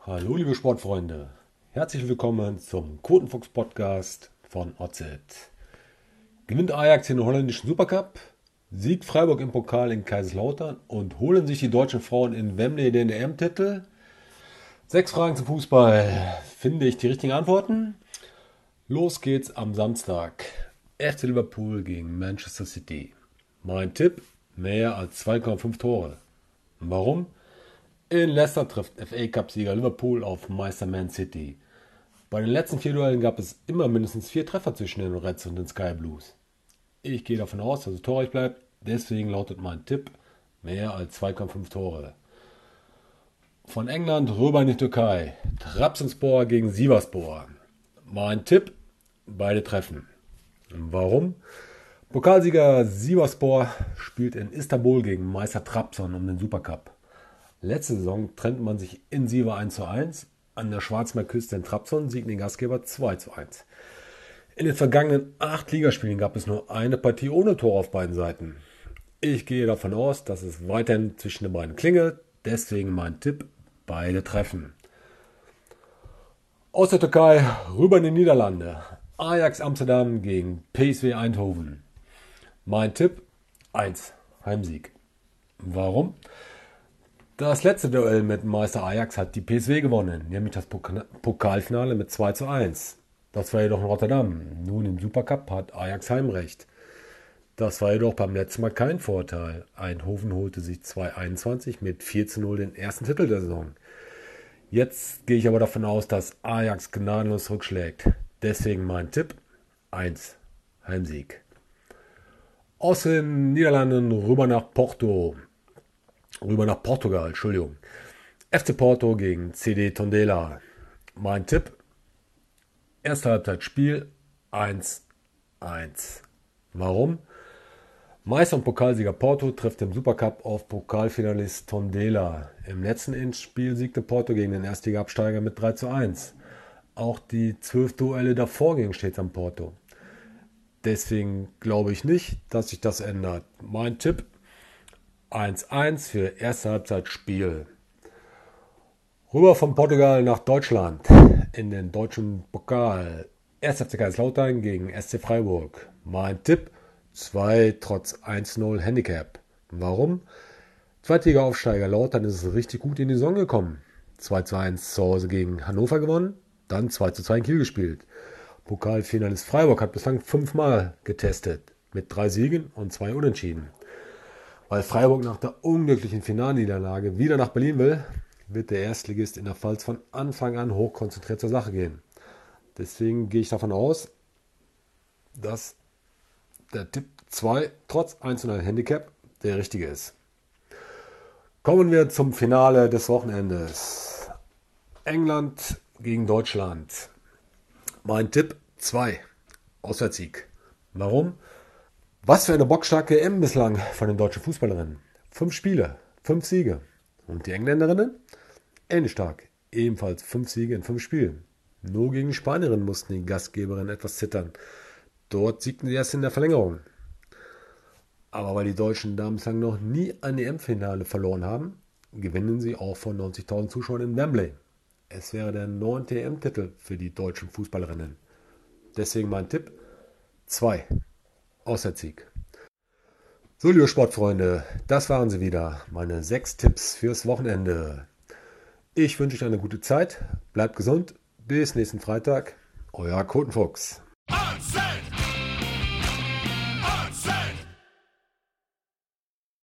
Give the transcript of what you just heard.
Hallo liebe Sportfreunde, herzlich willkommen zum Quotenfuchs Podcast von OZ. Gewinnt Ajax den holländischen Supercup, siegt Freiburg im Pokal in Kaiserslautern und holen sich die deutschen Frauen in Wembley den EM-Titel? 6 Fragen zum Fußball. Finde ich die richtigen Antworten? Los geht's am Samstag. FC Liverpool gegen Manchester City. Mein Tipp: mehr als 2,5 Tore. Warum? In Leicester trifft FA-Cup-Sieger Liverpool auf Meister Man City. Bei den letzten 4 Duellen gab es immer mindestens 4 Treffer zwischen den Reds und den Sky Blues. Ich gehe davon aus, dass es torreich bleibt, deswegen lautet mein Tipp: mehr als 2,5 Tore. Von England rüber in die Türkei. Trabzonspor gegen Sivasspor. Mein Tipp: beide treffen. Warum? Pokalsieger Sivasspor spielt in Istanbul gegen Meister Trabzon um den Supercup. Letzte Saison trennte man sich in Siva 1:1. An der Schwarzmeerküste in Trabzon siegten die Gastgeber 2:1. In den vergangenen 8 Ligaspielen gab es nur eine Partie ohne Tor auf beiden Seiten. Ich gehe davon aus, dass es weiterhin zwischen den beiden klingelt. Deswegen mein Tipp: beide treffen. Aus der Türkei rüber in die Niederlande. Ajax Amsterdam gegen PSV Eindhoven. Mein Tipp: 1. Heimsieg. Warum? Das letzte Duell mit Meister Ajax hat die PSV gewonnen, nämlich das Pokalfinale mit 2:1. Das war jedoch in Rotterdam. Nun im Supercup hat Ajax Heimrecht. Das war jedoch beim letzten Mal kein Vorteil. Eindhoven holte sich 2021 mit 4:0 den ersten Titel der Saison. Jetzt gehe ich aber davon aus, dass Ajax gnadenlos rückschlägt. Deswegen mein Tipp: 1. Heimsieg. Aus den Niederlanden rüber nach Portugal. FC Porto gegen CD Tondela. Mein Tipp: erste Halbzeit Spiel 1:1. Warum? Meister und Pokalsieger Porto trifft im Supercup auf Pokalfinalist Tondela. Im letzten Endspiel siegte Porto gegen den Erstliga-Absteiger mit 3:1. Auch die 12 Duelle davor gingen stets am Porto. Deswegen glaube ich nicht, dass sich das ändert. Mein Tipp: 1:1 für erste Halbzeit Spiel. Rüber von Portugal nach Deutschland in den deutschen Pokal. 1. FC Kaiserslautern gegen SC Freiburg. Mein Tipp: 2 trotz 1:0 Handicap. Warum? Zweitliga-Aufsteiger Lautern ist richtig gut in die Saison gekommen. 2:1 zu Hause gegen Hannover gewonnen, dann 2:2 in Kiel gespielt. Pokalfinalist Freiburg hat bislang 5-mal getestet, mit 3 Siegen und 2 Unentschieden. Weil Freiburg nach der unglücklichen Finalniederlage wieder nach Berlin will, wird der Erstligist in der Pfalz von Anfang an hochkonzentriert zur Sache gehen. Deswegen gehe ich davon aus, dass der Tipp 2 trotz 1:0 Handicap der richtige ist. Kommen wir zum Finale des Wochenendes. England gegen Deutschland. Mein Tipp: 2. Auswärtssieg. Warum? Was für eine bockstarke EM bislang von den deutschen Fußballerinnen. 5 Spiele, 5 Siege. Und die Engländerinnen? Ähnlich stark. Ebenfalls 5 Siege in 5 Spielen. Nur gegen die Spanierinnen mussten die Gastgeberinnen etwas zittern. Dort siegten sie erst in der Verlängerung. Aber weil die deutschen Damen bislang noch nie ein EM-Finale verloren haben, gewinnen sie auch vor 90.000 Zuschauern in Wembley. Es wäre der 9. EM-Titel für die deutschen Fußballerinnen. Deswegen mein Tipp: 2. Auswärtssieg. So, liebe Sportfreunde, das waren sie wieder, meine 6 Tipps fürs Wochenende. Ich wünsche euch eine gute Zeit, bleibt gesund, bis nächsten Freitag, euer Quotenfuchs.